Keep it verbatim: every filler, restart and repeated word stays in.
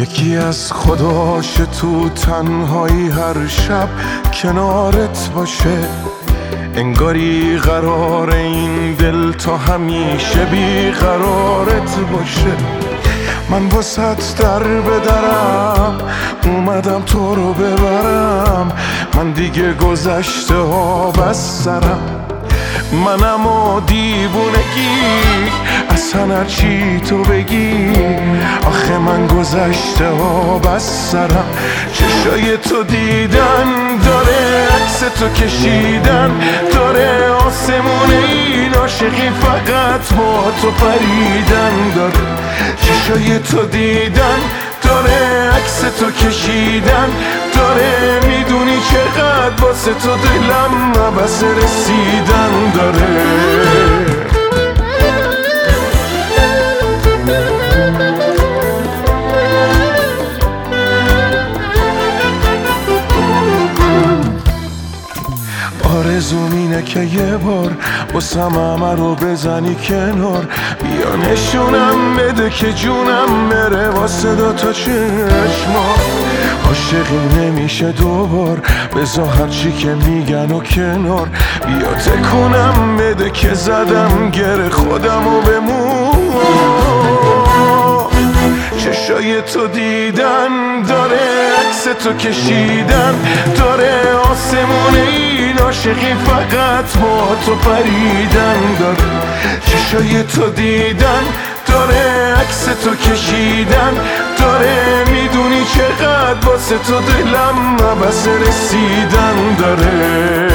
یکی از خداش تو تنهایی هر شب کنارت باشه، انگاری قرار این دل تا همیشه بی قرارت باشه. من واسط در بدرم اومدم تو رو ببرم، من دیگه گذشته ها بس سرم. منم و دیوونگی اصلا هرچی تو بگی، آخه من گذشته ها بس سرم. چشای تو دیدن داره، عکس تو کشیدن داره، آسمون این عاشقی فقط با تو پریدن داره. چشای تو دیدن داره، عکس تو کشیدن داره، میدونی چقدر واسه تو دلم عبس رسیدن داره. آرزوم اینه که یه بار واسم همه رو بزنی کنار، بیا نشونم بده که جونم بره واسه دوتا چشما. عاشقی نمیشه دوبار، بذار هرچی که میگن و کنار، بیا تکونم بده که زدم گره خودم و بمون. چشای تو دیدن داره، عکس تو کشیدن داره، آسمون این عاشقی فقط با تو پریدن داره. چشای تو دیدن داره، عکس تو کشیدن داره، میدونی چقدر واسه تو دلم عبس رسیدن داره.